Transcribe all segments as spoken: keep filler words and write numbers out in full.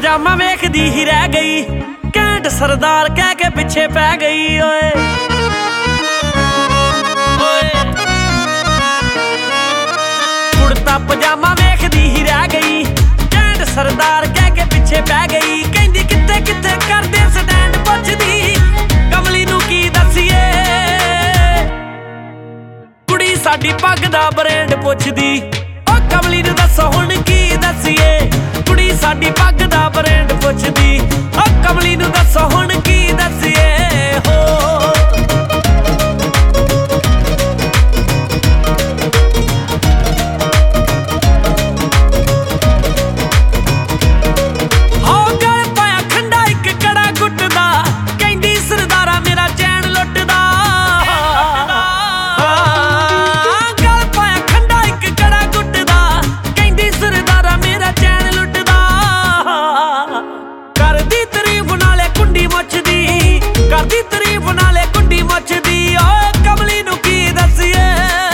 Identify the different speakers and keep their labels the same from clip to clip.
Speaker 1: ਪਜਾਮਾ ਵੇਖਦੀ ਹੀ ਰਹਿ ਗਈ, ਘੈਂਟ ਸਰਦਾਰ ਕਹਿ ਕੇ ਪਿੱਛੇ ਪੈ ਗਈ ਓਏ ਕੁੜਤਾ ਪਜਾਮਾ ਵੇਖਦੀ ਹੀ ਰਹਿ ਗਈ, ਘੈਂਟ ਸਰਦਾਰ ਕਹਿ ਕੇ ਪਿੱਛੇ ਪੈ ਗਈ। ਕਹਿੰਦੀ ਕਿੱਥੇ ਕਿੱਥੇ ਕਰਦੇ ਸਟੈਂਡ, ਪੁੱਛਦੀ ਕਮਲੀ ਨੂੰ ਕੀ ਦੱਸੀਏ। ਕੁੜੀ ਸਾਡੀ ਪੱਗ ਦਾ ਬ੍ਰਾਂਡ ਪੁੱਛਦੀ, ਓ ਕਮਲੀ ਨੂੰ ਦੱਸੋ ਹੁਣ ਕੀ ਦੱਸੀਏ। ਕੁੜੀ ਸਾਡੀ ਪੱਗ ਦਾ ਬ੍ਰਾਂਡ ਪੁੱਛਦੀ, ਓ ਕਮਲੀ ਨੂੰ ਦੱਸੋ ਹੁਣ ਕੀ ਦੱਸੀਏ ਹੋ। ਕਰਦੀ ਤਾਰੀਫ ਨਾਲੇ ਕੁੰਡੀ ਮੱਚਦੀ, ਓ ਕਮਲੀ ਨੂੰ ਕੀ ਦੱਸੀਏ।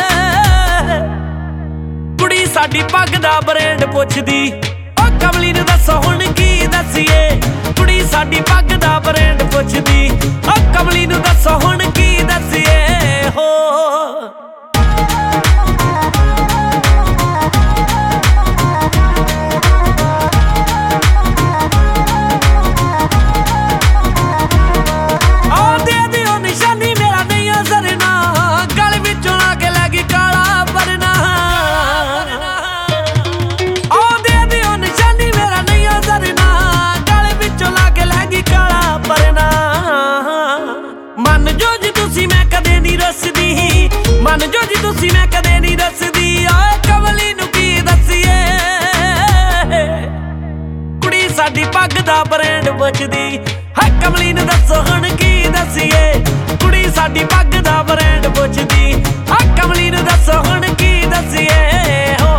Speaker 1: ਕੁੜੀ ਸਾਡੀ ਪੱਗ ਦਾ ਬ੍ਰਾਂਡ ਪੁੱਛਦੀ, ਓ ਕਮਲੀ ਨੂੰ ਦੱਸੋ ਹੁਣ ਕੀ ਦੱਸੀਏ। ਕੁੜੀ ਸਾਡੀ ਪੱਗ ਦਾ ਬ੍ਰਾਂਡ ਪੁੱਛਦੀ, ਓ ਕਮਲੀ ਨੂੰ ਦੱਸੋ ਹੁਣ ਕੀ ਦੱਸੀਏ ਹੋ। ਮੰਨ ਜੋ ਜੀ ਤੁਸੀਂ ਮੈਂ ਕਦੇ ਨਹੀਂ ਦੱਸਦੀ, ਓਏ ਕਮਲੀ ਨੂੰ ਕੀ ਦੱਸੀਏ। ਕੁੜੀ ਸਾਡੀ ਪੱਗ ਦਾ ਬ੍ਰਾਂਡ ਪੁੱਛਦੀ, ਹੈ ਕਮਲੀ ਨੂੰ ਦੱਸੋ ਹੁਣ ਕੀ ਦੱਸੀਏ। ਕੁੜੀ ਸਾਡੀ ਪੱਗ ਦਾ ਬ੍ਰਾਂਡ ਪੁੱਛਦੀ, ਹੈ ਕਮਲੀ ਨੂੰ ਦੱਸੋ ਹੁਣ ਕੀ ਦੱਸੀਏ ਹੋ।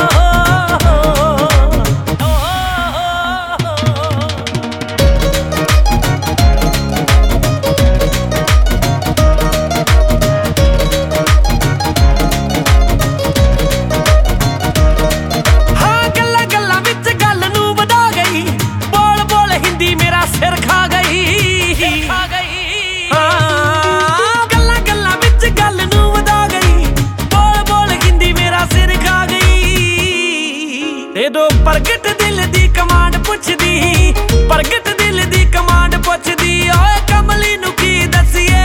Speaker 1: ਜਦੋਂ ਪ੍ਰਗਟ ਦਿਲ ਦੀ ਕਮਾਂਡ ਪੁੱਛਦੀ, ਪ੍ਰਗਟ ਦਿਲ ਦੀ ਕਮਾਂਡ ਪੁੱਛਦੀ, ਓਏ ਕਮਲੀ ਨੂੰ ਕੀ ਦੱਸੀਏ।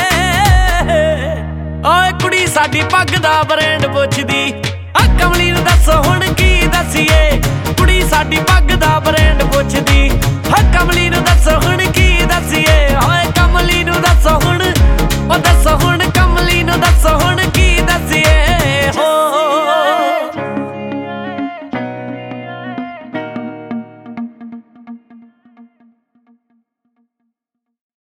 Speaker 1: ਓਏ ਕੁੜੀ ਸਾਡੀ ਪੱਗ ਦਾ ਬ੍ਰਾਂਡ ਪੁੱਛਦੀ, ਆ ਕਮਲੀ ਨੂੰ ਦੱਸੋ ਹੁਣ ਕੀ ਦੱਸੀਏ। ਕੁੜੀ ਸਾਡੀ ਪੱਗ ਦਾ ਬ੍ਰਾਂਡ ਪੁੱਛਦੀ, ਆ ਕਮਲੀ